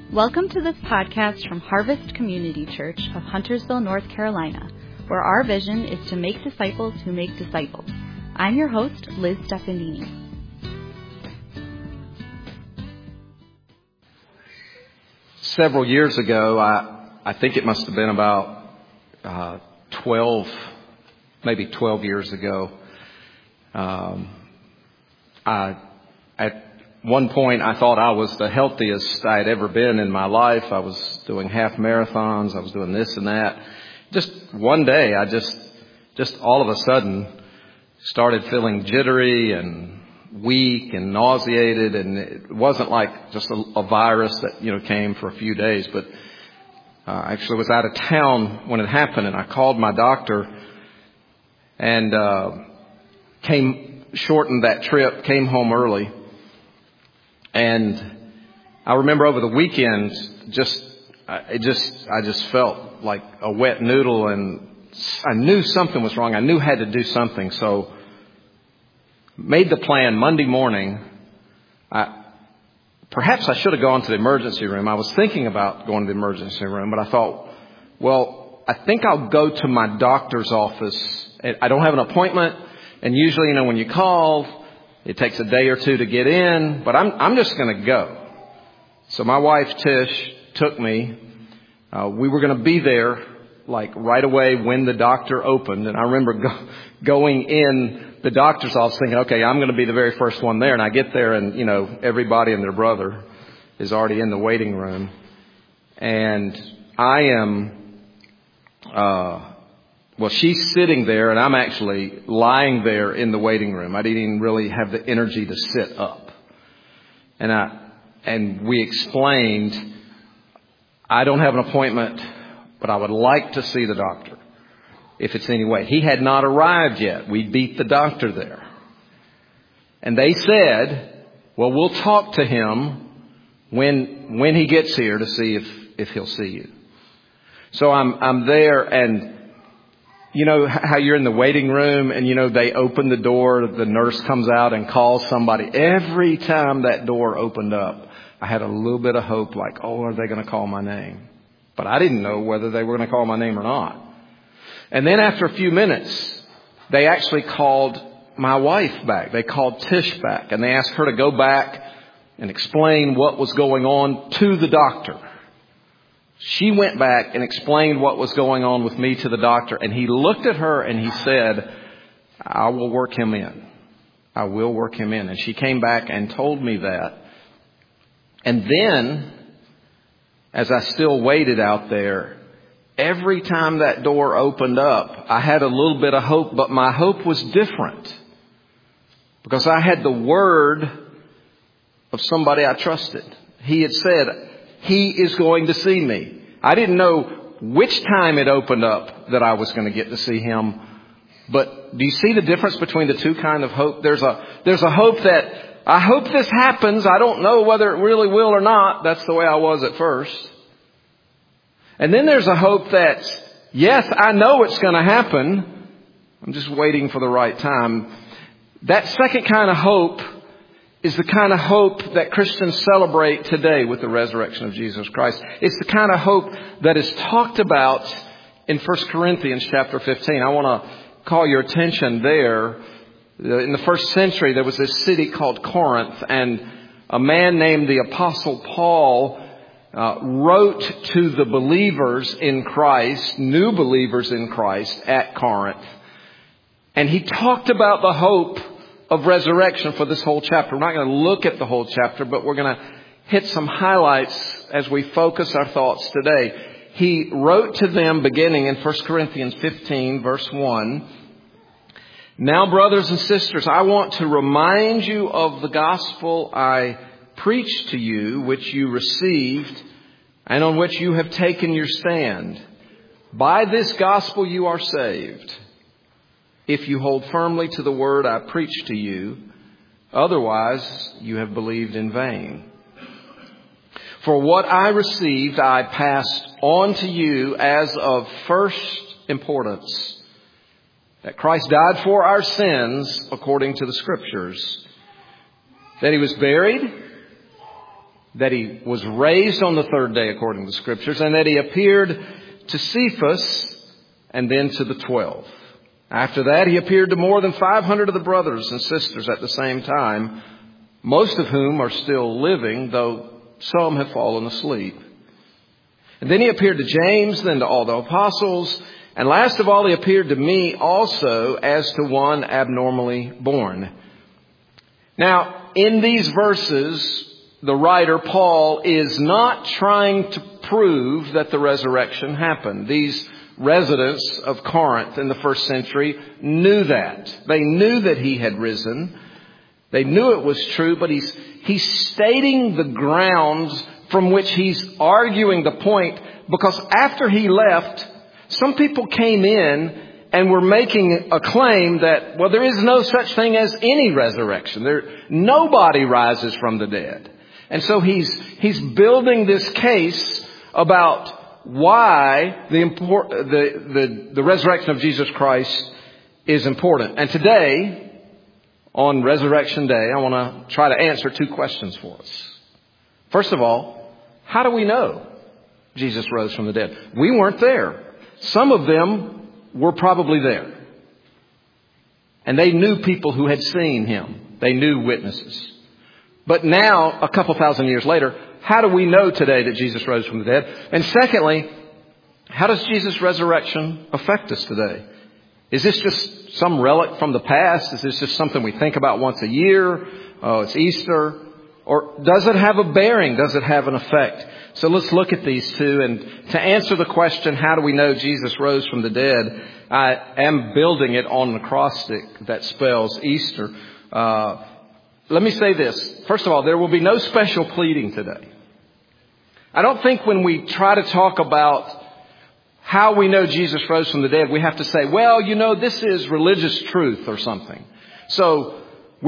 Welcome to this podcast from Harvest Community Church of Huntersville, North Carolina, where our vision is to make disciples who make disciples. I'm your host, Liz Stefandini. Several years ago, I think it must have been about 12 years ago, at one point I thought I was the healthiest I had ever been in my life. I was doing half marathons. I was doing this and that. Just one day, I just all of a sudden started feeling jittery and weak and nauseated, and it wasn't like just a virus that came for a few days, but I actually was out of town when it happened, and I called my doctor and shortened that trip, came home early. And I remember over the weekend, I just felt like a wet noodle, and I knew something was wrong. I knew I had to do something, so made the plan Monday morning. Perhaps I should have gone to the emergency room. I was thinking about going to the emergency room, but I thought, well, I think I'll go to my doctor's office. I don't have an appointment, and usually, when you call, it takes a day or two to get in, but I'm just going to go. So my wife Tish took me. We were going to be there like right away when the doctor opened, and I remember going in the doctor's office thinking, okay, I'm going to be the very first one there. And I get there, and everybody and their brother is already in the waiting room, and I am she's sitting there, and I'm actually lying there in the waiting room. I didn't even really have the energy to sit up. And we explained, I don't have an appointment, but I would like to see the doctor, if it's any way. He had not arrived yet. We beat the doctor there. And they said, well, we'll talk to him when he gets here to see if he'll see you. So I'm there, and you know how you're in the waiting room and, they open the door, the nurse comes out and calls somebody. Every time that door opened up, I had a little bit of hope, like, oh, are they going to call my name? But I didn't know whether they were going to call my name or not. And then after a few minutes, they actually called my wife back. They called Tish back, and they asked her to go back and explain what was going on to the doctor. She went back and explained what was going on with me to the doctor, and he looked at her and he said, I will work him in. I will work him in. And she came back and told me that. And then, as I still waited out there, every time that door opened up, I had a little bit of hope, but my hope was different. Because I had the word of somebody I trusted. He had said, he is going to see me. I didn't know which time it opened up that I was going to get to see him. But do you see the difference between the two kind of hope? There's a hope that I hope this happens. I don't know whether it really will or not. That's the way I was at first. And then there's a hope that, yes, I know it's going to happen. I'm just waiting for the right time. That second kind of hope is the kind of hope that Christians celebrate today with the resurrection of Jesus Christ. It's the kind of hope that is talked about in 1 Corinthians chapter 15. I want to call your attention there. In the first century, there was this city called Corinth, and a man named the Apostle Paul wrote to the believers in Christ, new believers in Christ at Corinth. And he talked about the hope of resurrection for this whole chapter. We're not going to look at the whole chapter, but we're going to hit some highlights as we focus our thoughts today. He wrote to them beginning in 1 Corinthians 15, verse 1. Now, brothers and sisters, I want to remind you of the gospel I preached to you, which you received and on which you have taken your stand. By this gospel you are saved, if you hold firmly to the word I preached to you. Otherwise, you have believed in vain. For what I received, I passed on to you as of first importance, that Christ died for our sins according to the Scriptures, that he was buried, that he was raised on the third day according to the Scriptures, and that he appeared to Cephas and then to the 12. After that, he appeared to more than 500 of the brothers and sisters at the same time, most of whom are still living, though some have fallen asleep. And then he appeared to James, then to all the apostles, and last of all, he appeared to me also as to one abnormally born. Now, in these verses, the writer, Paul, is not trying to prove that the resurrection happened. These residents of Corinth in the first century knew that. They knew that he had risen. They knew it was true, but he's stating the grounds from which he's arguing the point, because after he left, some people came in and were making a claim that, well, there is no such thing as any resurrection. Nobody rises from the dead. And so he's building this case about why the resurrection of Jesus Christ is important. And today, on Resurrection Day, I want to try to answer two questions for us. First of all, how do we know Jesus rose from the dead? We weren't there. Some of them were probably there. And they knew people who had seen him. They knew witnesses. But now, a couple thousand years later, how do we know today that Jesus rose from the dead? And secondly, how does Jesus' resurrection affect us today? Is this just some relic from the past? Is this just something we think about once a year? Oh, it's Easter. Or does it have a bearing? Does it have an effect? So let's look at these two. And to answer the question, how do we know Jesus rose from the dead? I am building it on an acrostic that spells Easter. Let me say this. First of all, there will be no special pleading today. I don't think when we try to talk about how we know Jesus rose from the dead, we have to say, well, this is religious truth or something. So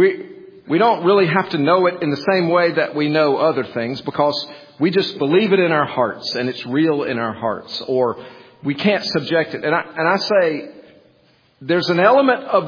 we don't really have to know it in the same way that we know other things, because we just believe it in our hearts and it's real in our hearts, or we can't subject it. And I say there's an element of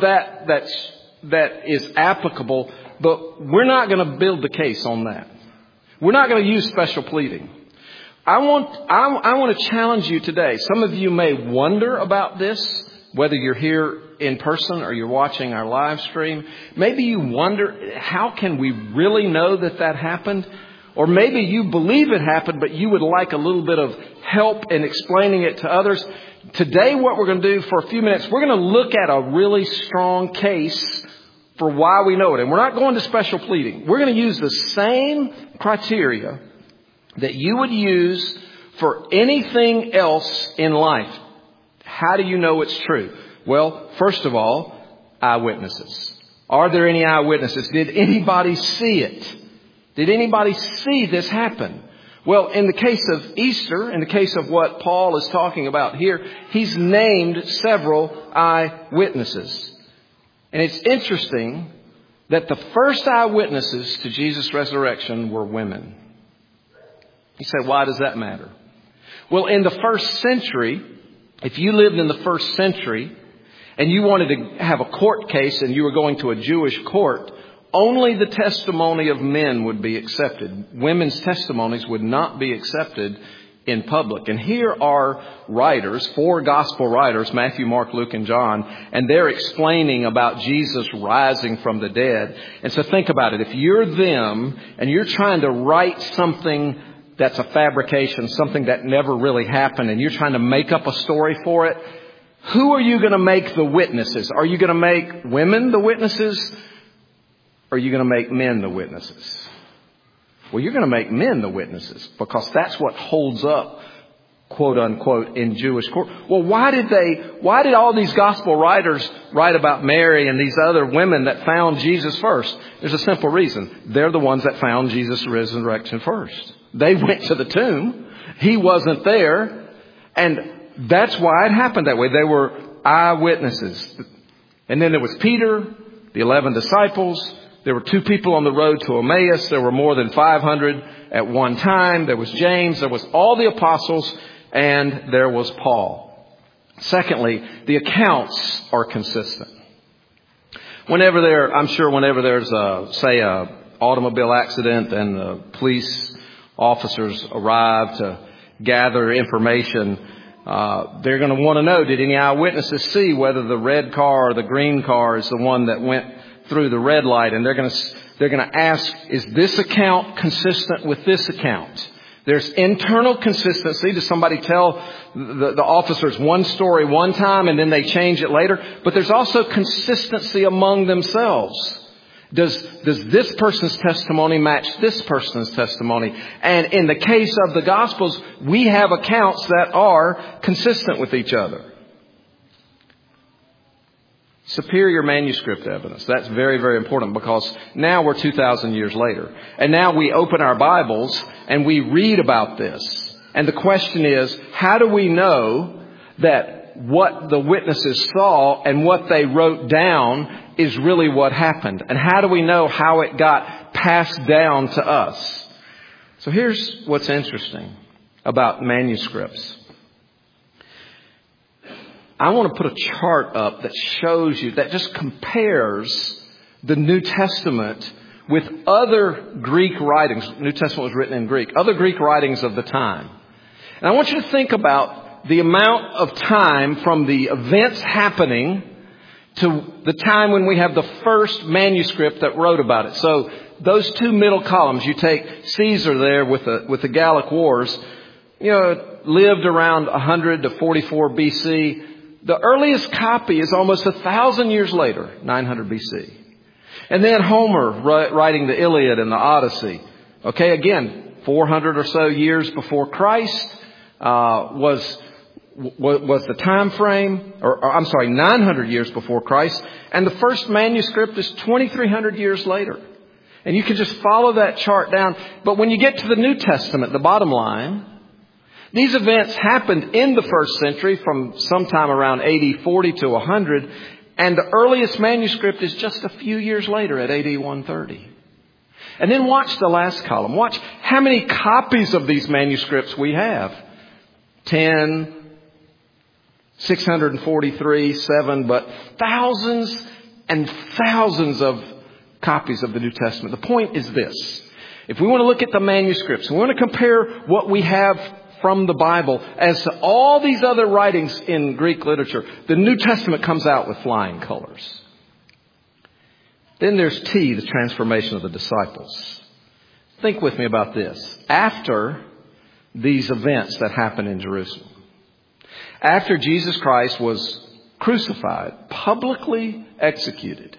that is applicable, but we're not going to build the case on that. We're not going to use special pleading. I want to challenge you today. Some of you may wonder about this, whether you're here in person or you're watching our live stream. Maybe you wonder, how can we really know that happened? Or maybe you believe it happened, but you would like a little bit of help in explaining it to others. Today, what we're going to do for a few minutes, we're going to look at a really strong case for why we know it. And we're not going to special pleading. We're going to use the same criteria that you would use for anything else in life. How do you know it's true? Well, first of all, eyewitnesses. Are there any eyewitnesses? Did anybody see it? Did anybody see this happen? Well, in the case of Easter, in the case of what Paul is talking about here, he's named several eyewitnesses. And it's interesting that the first eyewitnesses to Jesus' resurrection were women. You say, why does that matter? Well, in the first century, if you lived in the first century and you wanted to have a court case and you were going to a Jewish court, only the testimony of men would be accepted. Women's testimonies would not be accepted in public. And here are writers, 4 gospel writers, Matthew, Mark, Luke, and John, and they're explaining about Jesus rising from the dead. And so think about it. If you're them and you're trying to write something that's a fabrication, something that never really happened, and you're trying to make up a story for it, who are you going to make the witnesses? Are you going to make women the witnesses? Or are you going to make men the witnesses? Well, you're going to make men the witnesses, because that's what holds up, quote unquote, in Jewish court. Well, why did all these gospel writers write about Mary and these other women that found Jesus first? There's a simple reason. They're the ones that found Jesus' resurrection first. They went to the tomb. He wasn't there. And that's why it happened that way. They were eyewitnesses. And then there was Peter, the 11 disciples. There were 2 people on the road to Emmaus. There were more than 500 at one time. There was James. There was all the apostles. And there was Paul. Secondly, the accounts are consistent. Whenever there's a automobile accident and the police officers arrive to gather information, they're going to want to know, did any eyewitnesses see whether the red car or the green car is the one that went through the red light? And they're going to ask, is this account consistent with this account? There's internal consistency. Does somebody tell the officers one story one time and then they change it later? But there's also consistency among themselves. Does this person's testimony match this person's testimony? And in the case of the Gospels, we have accounts that are consistent with each other. Superior manuscript evidence. That's very, very important, because now we're 2,000 years later. And now we open our Bibles and we read about this. And the question is, how do we know that what the witnesses saw and what they wrote down is really what happened? And how do we know how it got passed down to us? So here's what's interesting about manuscripts. I want to put a chart up that shows you, that just compares the New Testament with other Greek writings. New Testament was written in Greek. Other Greek writings of the time. And I want you to think about the amount of time from the events happening to the time when we have the first manuscript that wrote about it. So those two middle columns, you take Caesar there with the Gallic Wars, lived around 100 to 44 BC. The earliest copy is almost 1,000 years later, 900 BC. And then Homer writing the Iliad and the Odyssey. Okay, again, 400 or so years before Christ was the time frame, or 900 years before Christ. And the first manuscript is 2,300 years later. And you can just follow that chart down. But when you get to the New Testament, the bottom line, these events happened in the first century from sometime around AD 40 to 100. And the earliest manuscript is just a few years later at AD 130. And then watch the last column. Watch how many copies of these manuscripts we have. 10, 643, 7, but thousands and thousands of copies of the New Testament. The point is this. If we want to look at the manuscripts, we want to compare what we have from the Bible as to all these other writings in Greek literature, the New Testament comes out with flying colors. Then there's T, the transformation of the disciples. Think with me about this. After these events that happened in Jerusalem, after Jesus Christ was crucified, publicly executed,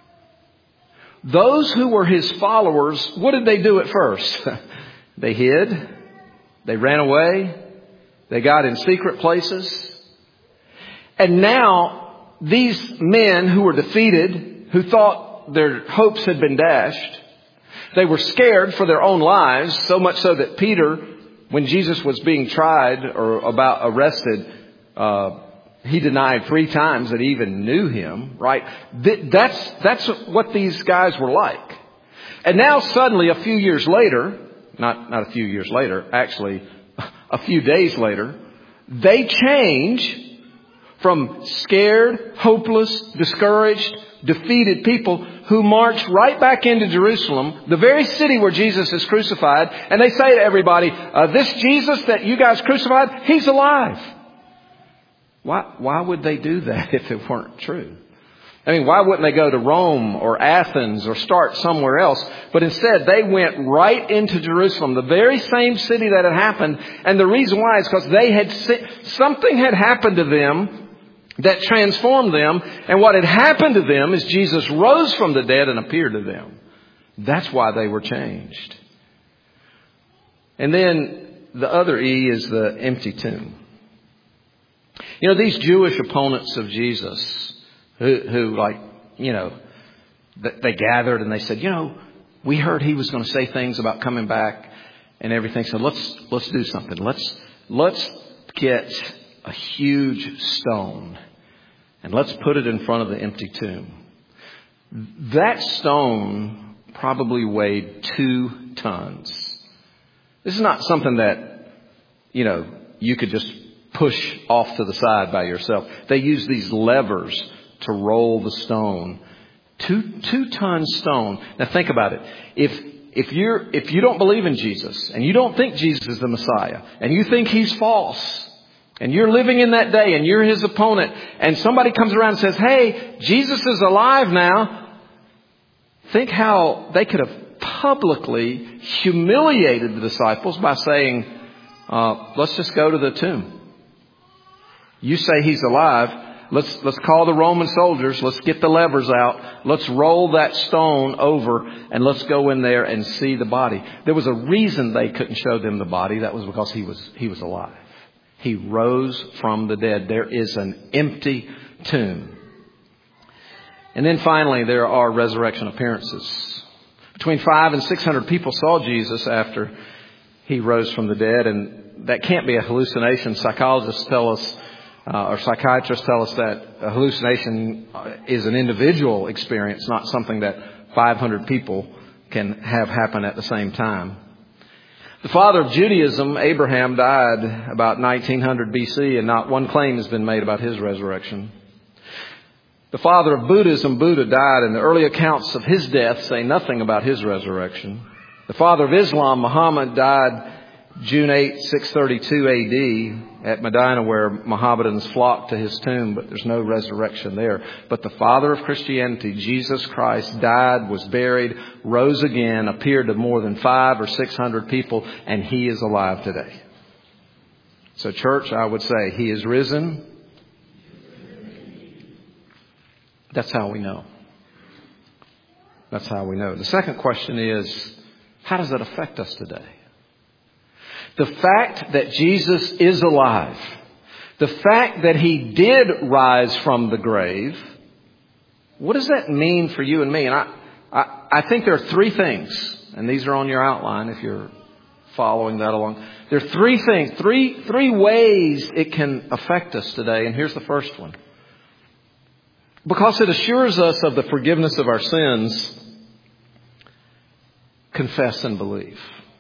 those who were his followers, what did they do at first? They hid. They ran away. They got in secret places. And now these men who were defeated, who thought their hopes had been dashed, they were scared for their own lives, so much so that Peter, when Jesus was being tried or about arrested, he denied 3 times that he even knew him, right? That's what these guys were like. And now suddenly, a few years later, not a few years later, actually a few days later, they change from scared, hopeless, discouraged, defeated people who march right back into Jerusalem, the very city where Jesus is crucified, and they say to everybody, this Jesus that you guys crucified, he's alive. Why would they do that if it weren't true? I mean, why wouldn't they go to Rome or Athens or start somewhere else? But instead, they went right into Jerusalem, the very same city that had happened. And the reason why is because something had happened to them that transformed them. And what had happened to them is Jesus rose from the dead and appeared to them. That's why they were changed. And then the other E is the empty tomb. These Jewish opponents of Jesus, who they gathered and they said, we heard he was going to say things about coming back and everything. So let's do something. Let's get a huge stone and let's put it in front of the empty tomb. That stone probably weighed 2 tons. This is not something that, you could just push off to the side by yourself. They use these levers to roll the stone. 2-ton stone. Now think about it. if you don't believe in Jesus and you don't think Jesus is the Messiah and you think He's false and you're living in that day and you're His opponent and somebody comes around and says, hey, Jesus is alive now. Think how they could have publicly humiliated the disciples by saying, let's just go to the tomb. You say He's alive. Let's call the Roman soldiers. Let's get the levers out. Let's roll that stone over and let's go in there and see the body. There was a reason they couldn't show them the body. That was because he was alive. He rose from the dead. There is an empty tomb. And then finally, there are resurrection appearances. Between 500 and 600 people saw Jesus after He rose from the dead. And that can't be a hallucination. Psychologists tell us, or psychiatrists tell us that a hallucination is an individual experience, not something that 500 people can have happen at the same time. The father of Judaism, Abraham, died about 1900 BC, and not one claim has been made about his resurrection. The father of Buddhism, Buddha, died, and the early accounts of his death say nothing about his resurrection. The father of Islam, Muhammad, died June 8, 632 AD at Medina, where Mohammedans flocked to his tomb, but there's no resurrection there. But the father of Christianity, Jesus Christ, died, was buried, rose again, appeared to more than 500 or 600 people, and He is alive today. So church, I would say He is risen. That's how we know. That's how we know. The second question is, how does that affect us today? The fact that Jesus is alive, the fact that He did rise from the grave, what does that mean for you and me? And I think there are three things, and these are on your outline if you're following that along. There are three things, three ways it can affect us today, and here's the first one. Because it assures us of the forgiveness of our sins, confess and believe.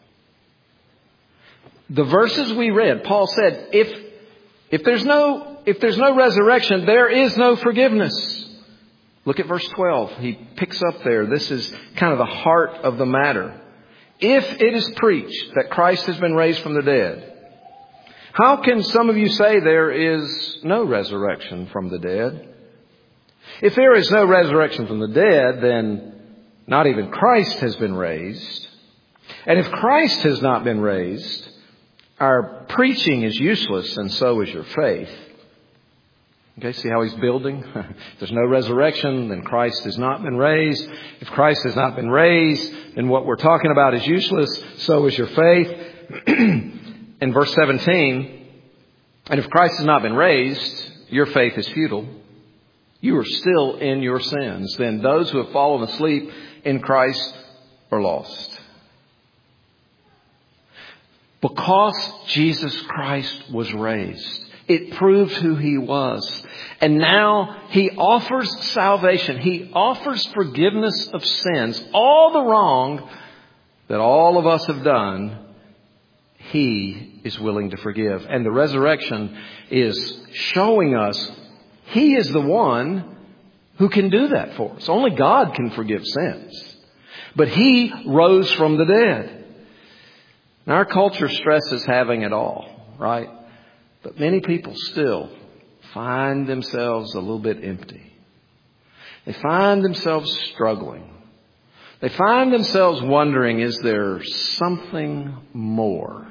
The verses we read, Paul said, if there's no resurrection, there is no forgiveness. Look at verse 12. He picks up there. This is kind of the heart of the matter. If it is preached that Christ has been raised from the dead, how can some of you say there is no resurrection from the dead? If there is no resurrection from the dead, then not even Christ has been raised. And if Christ has not been raised, our preaching is useless, and so is your faith. Okay, see how he's building? If there's no resurrection, then Christ has not been raised. If Christ has not been raised, then what we're talking about is useless, so is your faith. In verse 17, and if Christ has not been raised, your faith is futile. You are still in your sins. Then those who have fallen asleep in Christ are lost. Because Jesus Christ was raised, it proved who He was. And now He offers salvation. He offers forgiveness of sins. All the wrong that all of us have done, He is willing to forgive. And the resurrection is showing us He is the one who can do that for us. Only God can forgive sins. But He rose from the dead. Now, our culture stresses having it all, right? But many people still find themselves a little bit empty. They find themselves struggling. They find themselves wondering, is there something more?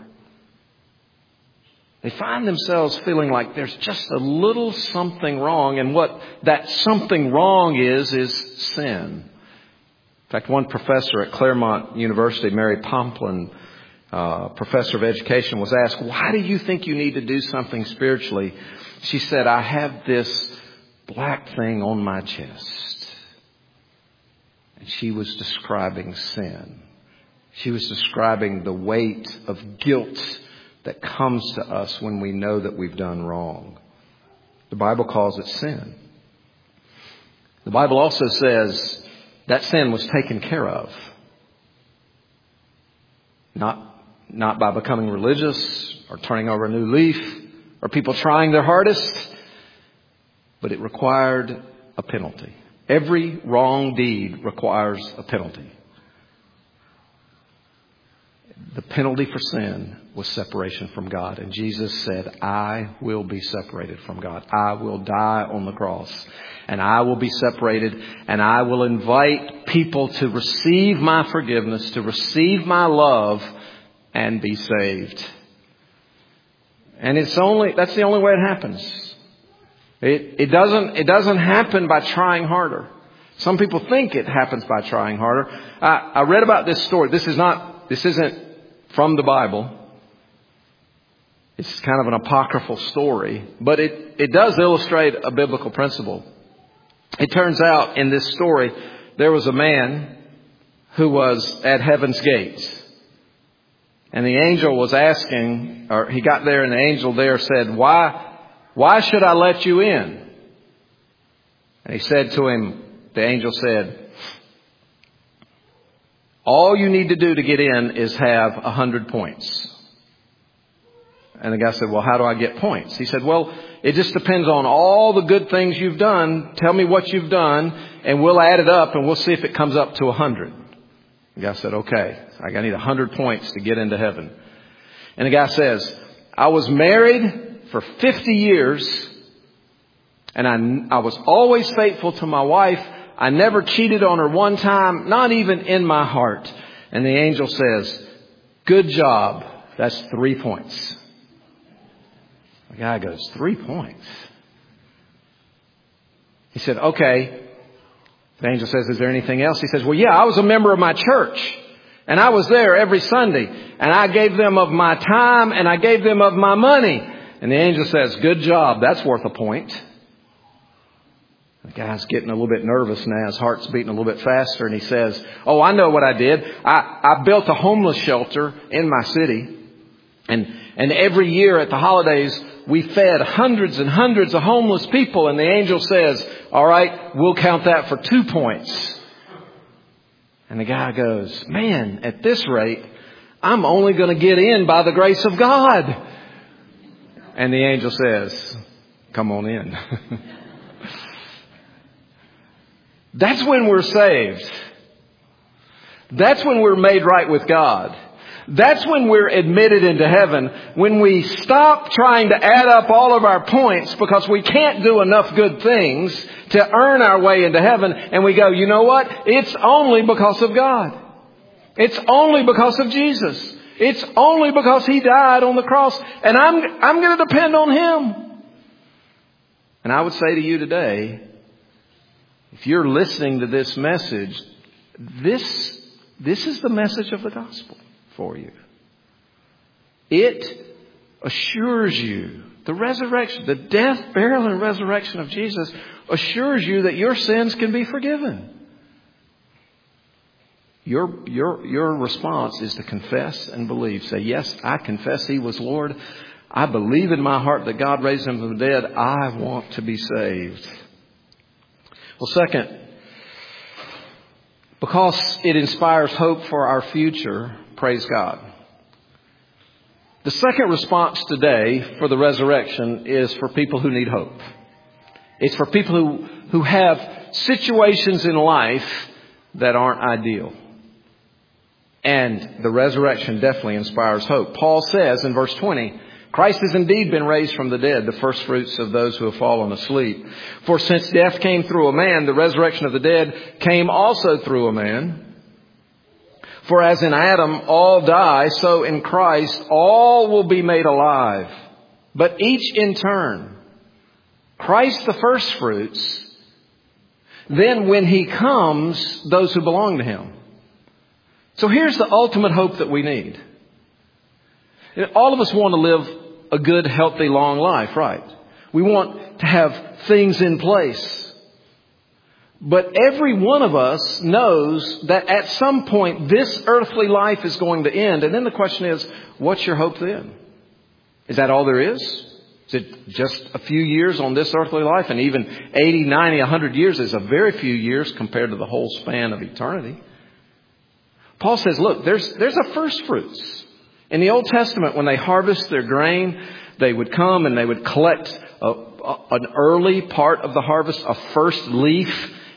They find themselves feeling like there's just a little something wrong, and what that something wrong is sin. In fact, one professor at Claremont University, Mary Pomplin, professor of education, was asked, why do you think you need to do something spiritually? She said, I have this black thing on my chest. And she was describing sin. She was describing the weight of guilt that comes to us when we know that we've done wrong. The Bible calls it sin. The Bible also says that sin was taken care of. Not by becoming religious or turning over a new leaf or people trying their hardest, but it required a penalty. Every wrong deed requires a penalty. penalty for sin was separation from God. And Jesus said, I will be separated from God. I will die on the cross. And I will be separated. And I will invite people to receive my forgiveness, to receive my love, and be saved. And that's the only way it happens. It doesn't happen by trying harder. Some people think it happens by trying harder. I read about this story. This isn't from the Bible. It's kind of an apocryphal story, but it does illustrate a biblical principle. It turns out in this story, there was a man who was at heaven's gates. And the angel was asking, or he got there and the angel there said, why should I let you in? And he said to him, the angel said, all you need to do to get in is have 100 points. And the guy said, well, how do I get points? He said, well, it just depends on all the good things you've done. Tell me what you've done and we'll add it up and we'll see if it comes up to 100. The guy said, okay, I need 100 points to get into heaven. And the guy says, I was married for 50 years and I was always faithful to my wife. I never cheated on her one time, not even in my heart. And the angel says, good job. That's 3 points. The guy goes, 3 points. He said, okay. The angel says, is there anything else? He says, well, yeah, I was a member of my church and I was there every Sunday and I gave them of my time and I gave them of my money. And the angel says, good job. That's worth a point. The guy's getting a little bit nervous now. His heart's beating a little bit faster. And he says, oh, I know what I did. I built a homeless shelter in my city. And every year at the holidays, we fed hundreds and hundreds of homeless people. And the angel says, all right, we'll count that for 2 points. And the guy goes, man, at this rate, I'm only going to get in by the grace of God. And the angel says, come on in. That's when we're saved. That's when we're made right with God. That's when we're admitted into heaven. When we stop trying to add up all of our points because we can't do enough good things to earn our way into heaven. And we go, you know what? It's only because of God. It's only because of Jesus. It's only because He died on the cross. And I'm going to depend on Him. And I would say to you today, if you're listening to this message, this is the message of the gospel for you. It assures you, the resurrection, the death, burial, and resurrection of Jesus assures you that your sins can be forgiven. Your response is to confess and believe. Say, yes, I confess He was Lord. I believe in my heart that God raised Him from the dead. I want to be saved. Well, second, because it inspires hope for our future, praise God. The second response today for the resurrection is for people who need hope. It's for people who have situations in life that aren't ideal. And the resurrection definitely inspires hope. Paul says in verse 20, Christ has indeed been raised from the dead, the first fruits of those who have fallen asleep. For since death came through a man, the resurrection of the dead came also through a man. For as in Adam all die, so in Christ all will be made alive, but each in turn. Christ the first fruits, then when He comes, those who belong to Him. So here's the ultimate hope that we need. All of us want to live a good, healthy, long life, right? We want to have things in place. But every one of us knows that at some point this earthly life is going to end. And then the question is, what's your hope then? Is that all there is? Is it just a few years on this earthly life? And even 80, 90, 100 years is a very few years compared to the whole span of eternity. Paul says, look, there's a first fruits. In the Old Testament, when they harvest their grain, they would come and they would collect an early part of the harvest, a first leaf,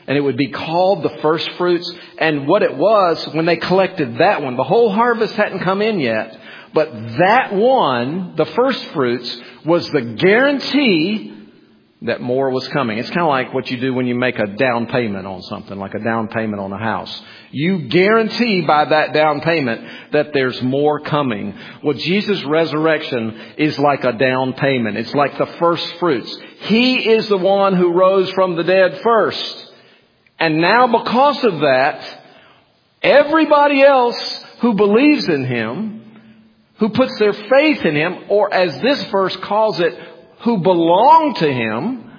And it would be called the first fruits. And what it was, when they collected that one, the whole harvest hadn't come in yet. But that one, the first fruits, was the guarantee that more was coming. It's kind of like what you do when you make a down payment on something, like a down payment on a house. You guarantee by that down payment that there's more coming. Well, Jesus' resurrection is like a down payment. It's like the first fruits. He is the one who rose from the dead first. And now because of that, everybody else who believes in Him, who puts their faith in Him, or as this verse calls it, who belong to Him,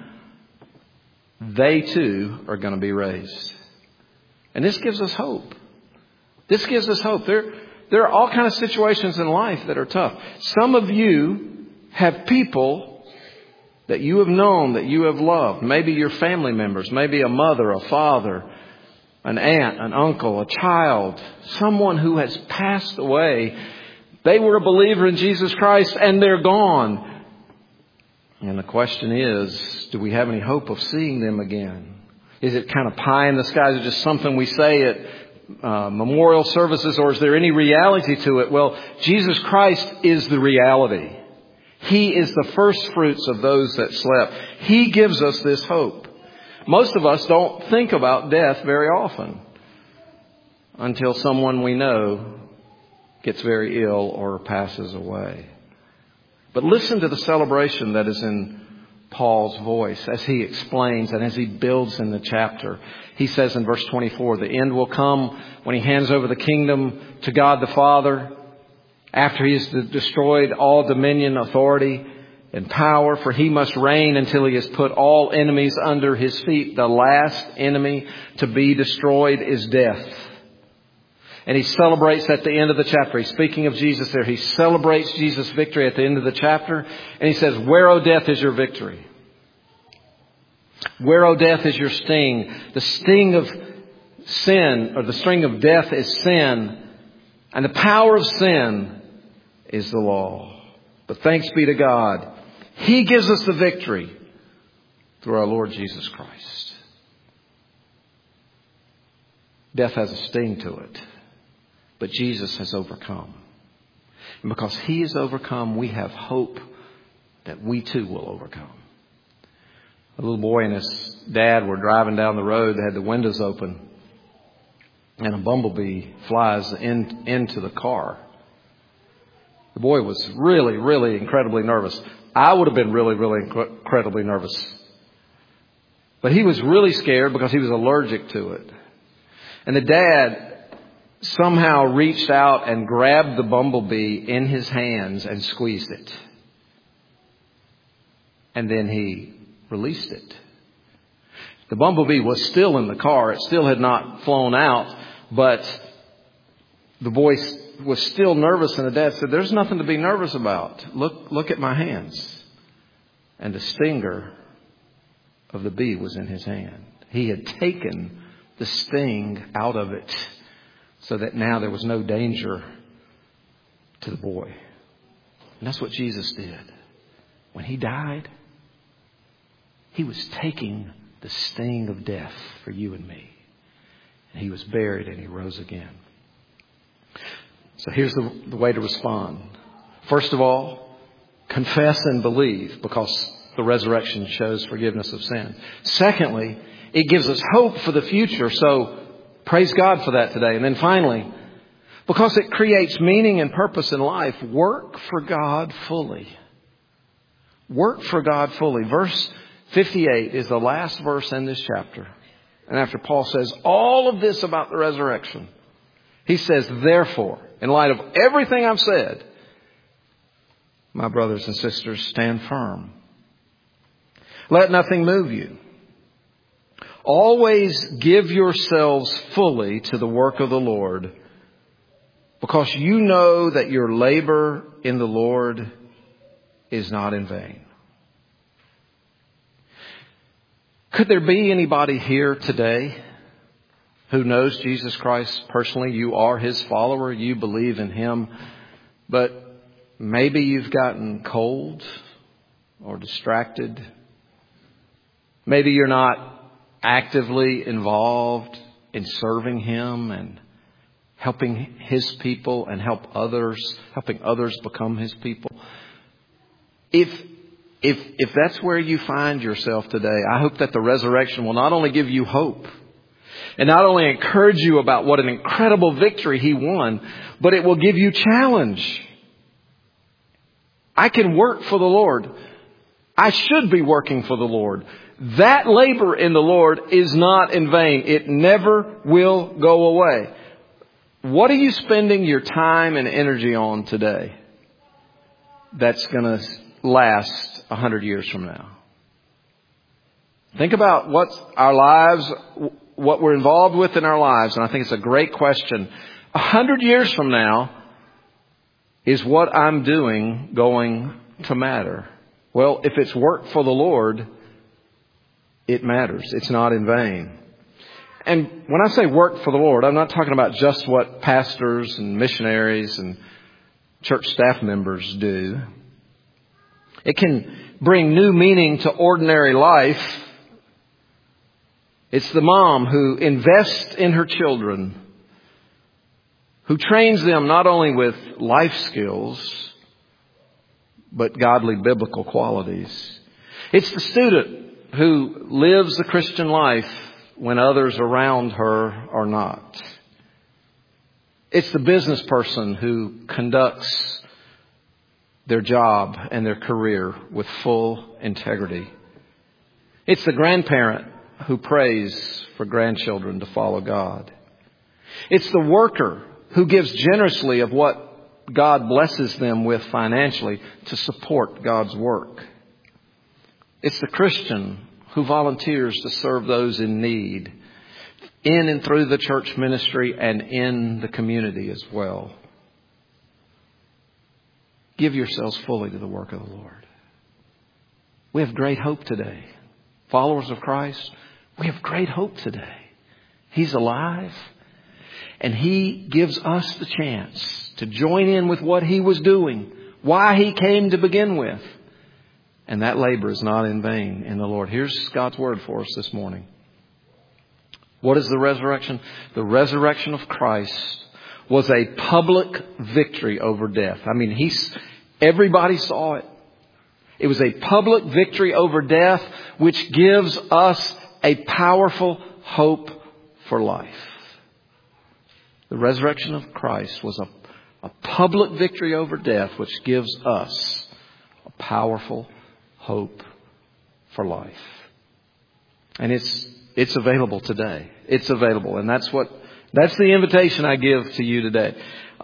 they too are going to be raised. And this gives us hope. This gives us hope. There are all kinds of situations in life that are tough. Some of you have people that you have known, that you have loved. Maybe your family members, maybe a mother, a father, an aunt, an uncle, a child, someone who has passed away. They were a believer in Jesus Christ and they're gone. And the question is, do we have any hope of seeing them again? Is it kind of pie in the sky? Is it just something we say at memorial services, or is there any reality to it? Well, Jesus Christ is the reality. He is the first fruits of those that slept. He gives us this hope. Most of us don't think about death very often until someone we know gets very ill or passes away. But listen to the celebration that is in Paul's voice as he explains and as he builds in the chapter. He says in verse 24, the end will come when He hands over the kingdom to God the Father, after He has destroyed all dominion, authority, and power, for He must reign until He has put all enemies under His feet. The last enemy to be destroyed is death. And he celebrates at the end of the chapter. He's speaking of Jesus there. He celebrates Jesus' victory at the end of the chapter. And he says, where, O death, is your victory? Where, O death, is your sting? The sting of sin, or the sting of death, is sin. And the power of sin is the law. But thanks be to God. He gives us the victory through our Lord Jesus Christ. Death has a sting to it. But Jesus has overcome. And because He has overcome, we have hope that we too will overcome. A little boy and his dad were driving down the road. They had the windows open. And a bumblebee flies into the car. The boy was really, really incredibly nervous. I would have been really, really incredibly nervous. But he was really scared because he was allergic to it. And the dad somehow reached out and grabbed the bumblebee in his hands and squeezed it. And then he released it. The bumblebee was still in the car. It still had not flown out, but the boy was still nervous, and the dad said, there's nothing to be nervous about. Look at my hands. And the stinger of the bee was in his hand. He had taken the sting out of it, so that now there was no danger to the boy. And that's what Jesus did. When He died, He was taking the sting of death for you and me. And He was buried and He rose again. So here's the way to respond. First of all, confess and believe, because the resurrection shows forgiveness of sin. Secondly, it gives us hope for the future. So praise God for that today. And then finally, because it creates meaning and purpose in life, work for God fully. Work for God fully. Verse 58 is the last verse in this chapter. And after Paul says all of this about the resurrection, he says, therefore, in light of everything I've said, my brothers and sisters, stand firm. Let nothing move you. Always give yourselves fully to the work of the Lord, because you know that your labor in the Lord is not in vain. Could there be anybody here today who knows Jesus Christ personally? You are His follower. You believe in Him. But maybe you've gotten cold or distracted. Maybe you're not actively involved in serving Him and helping His people and helping others become His people. If that's where you find yourself today, I hope that the resurrection will not only give you hope and not only encourage you about what an incredible victory He won, but it will give you challenge. I can work for the Lord. I should be working for the Lord. That labor in the Lord is not in vain. It never will go away. What are you spending your time and energy on today that's going to last 100 years from now? Think about what we're involved with in our lives. And I think it's a great question. 100 years from now, is what I'm doing going to matter? Well, if it's work for the Lord, it matters. It's not in vain. And when I say work for the Lord, I'm not talking about just what pastors and missionaries and church staff members do. It can bring new meaning to ordinary life. It's the mom who invests in her children, who trains them not only with life skills, but godly biblical qualities. It's the student who lives the Christian life when others around her are not. It's the business person who conducts their job and their career with full integrity. It's the grandparent who prays for grandchildren to follow God. It's the worker who gives generously of what God blesses them with financially to support God's work. It's the Christian who volunteers to serve those in need in and through the church ministry and in the community as well. Give yourselves fully to the work of the Lord. We have great hope today. Followers of Christ, we have great hope today. He's alive, and He gives us the chance to join in with what He was doing, why He came to begin with. And that labor is not in vain in the Lord. Here's God's word for us this morning. What is the resurrection? The resurrection of Christ was a public victory over death. I mean, everybody saw it. It was a public victory over death, which gives us a powerful hope for life. The resurrection of Christ was a public victory over death, which gives us a powerful hope for life. And it's available today. It's available. And that's the invitation I give to you today.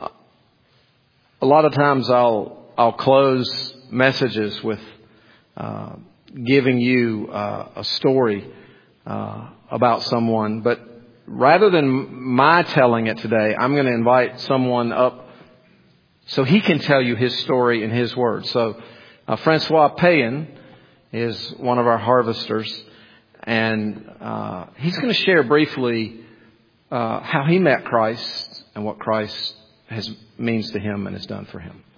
A lot of times I'll close messages with giving you a story about someone, but rather than my telling it today, I'm going to invite someone up so he can tell you his story in his words. So Francois Payan is one of our harvesters, and he's going to share briefly how he met Christ and what Christ means to him and has done for him.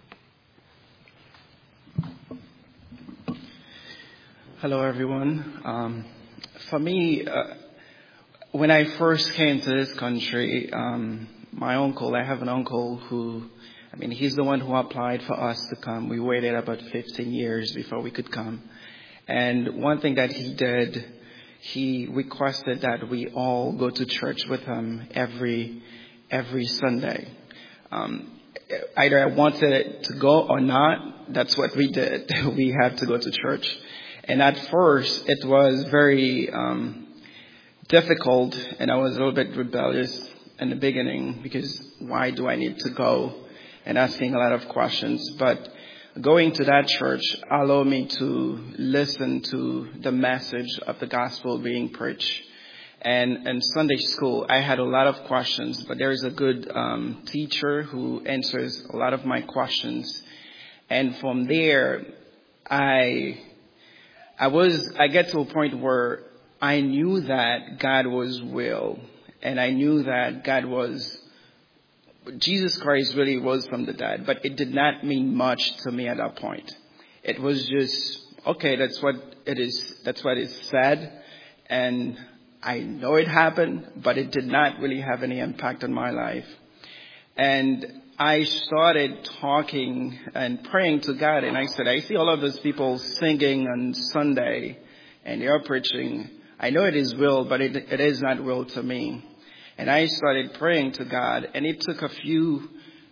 Hello, everyone. For me, when I first came to this country, I have an uncle who, he's the one who applied for us to come. We waited about 15 years before we could come. And one thing that he did, he requested that we all go to church with him every Sunday. Either I wanted to go or not, that's what we did. We had to go to church. And at first, it was very difficult, and I was a little bit rebellious in the beginning because why do I need to go, and asking a lot of questions. But going to that church allowed me to listen to the message of the gospel being preached. And in Sunday school, I had a lot of questions, but there is a good teacher who answers a lot of my questions. And from there, I get to a point where I knew that God was real, and I knew that Jesus Christ really rose from the dead, but it did not mean much to me at that point. It was just, okay, that's what it is. That's what is said. And I know it happened, but it did not really have any impact on my life. And I started talking and praying to God, and I said, I see all of those people singing on Sunday, and you're preaching. I know it is real, but it is not real to me. And I started praying to God, and it took a few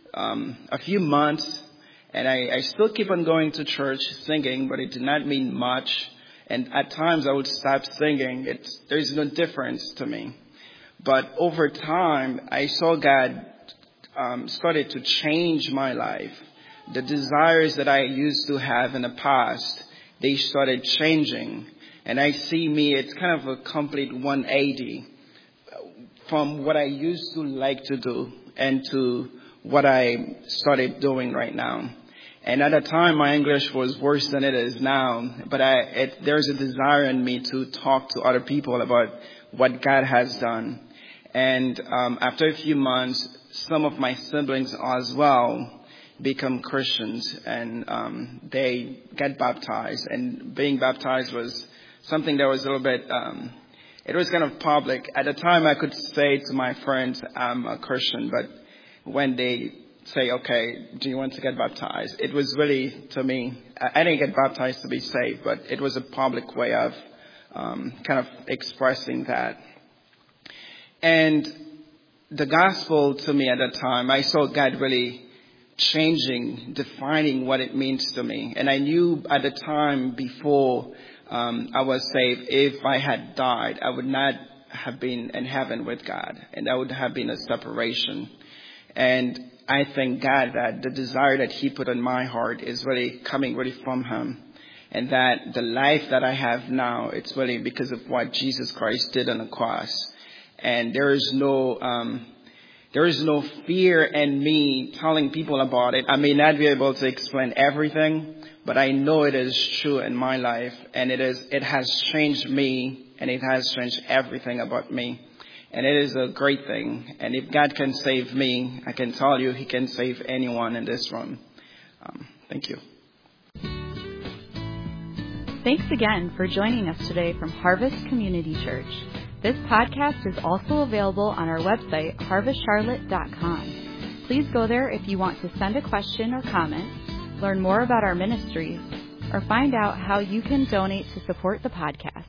months, and I still keep on going to church singing, but it did not mean much. And at times I would stop singing. There's no difference to me. But over time, I saw God started to change my life. The desires that I used to have in the past, they started changing. And I see me, it's kind of a complete 180 from what I used to like to do and to what I started doing right now. And at the time, my English was worse than it is now. But there's a desire in me to talk to other people about what God has done. And after a few months, some of my siblings as well become Christians, and they get baptized. And being baptized was something that was a little bit, it was kind of public. At the time, I could say to my friends, I'm a Christian, but when they say, okay, do you want to get baptized? It was really, to me, I didn't get baptized to be saved, but it was a public way of kind of expressing that. And the gospel to me at that time, I saw God really changing, defining what it means to me. And I knew at the time before I was saved, if I had died, I would not have been in heaven with God. And that would have been a separation. And I thank God that the desire that He put in my heart is really coming really from Him. And that the life that I have now, it's really because of what Jesus Christ did on the cross. And there is no fear in me telling people about it. I may not be able to explain everything, but I know it is true in my life, and it has changed me, and it has changed everything about me. And it is a great thing. And if God can save me, I can tell you He can save anyone in this room. Thank you. Thanks again for joining us today from Harvest Community Church. This podcast is also available on our website, harvestcharlotte.com. Please go there if you want to send a question or comment, learn more about our ministries, or find out how you can donate to support the podcast.